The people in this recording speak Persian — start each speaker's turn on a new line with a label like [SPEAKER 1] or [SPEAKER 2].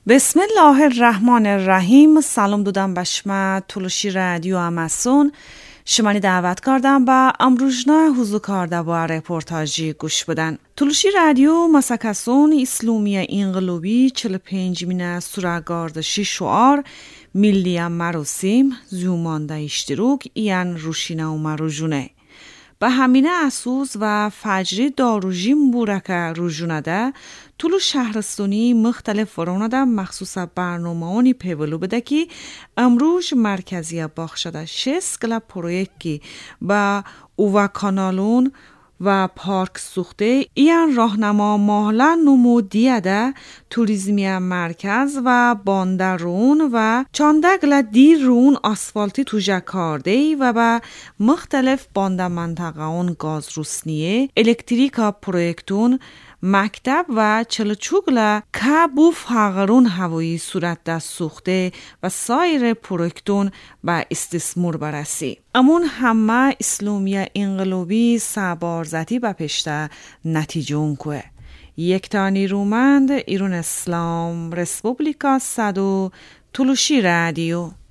[SPEAKER 1] بسم الله الرحمن الرحیم. سلام دادم بشما تلوشی رادیو اماسون شمانی دعوت کردم با امروزنا حضور کرده با رپورتاجی گوش بدن. تلوشی رادیو مسکسون اسلامی انقلابی 45 سورگاردشی شعار ملی مراسم زیومانده اشتراک ایان روشینه و مروجونه. به همینه اسوس و فجری داروژی مبورکه روژونه ده طول شهرستانی مختلف فرونه ده مخصوص برنامه‌انی پیولو بده که امروز مرکزی باخشده 6 کلا پروژه‌ای با اووا کانالون و پارک سوخته این راهنما ماهلا نمودیه ده توریزمی مرکز و باندرون و چاندگل دیرون آسفالتی توجه کرده و با مختلف بانده منطقه اون گاز روسنیه الکتریکا پرویکتون مکتب و چلچوگلا که بوف هاغرون هوایی صورت ده سوخته و سایر پرویکتون با استثمار برسی. امون همه اسلامی انقلابی سابارزتی با پشته نتیجه اونکوه. یک تانی رومند ایران اسلام رسپوبلیکا صدو تلوشی رادیو.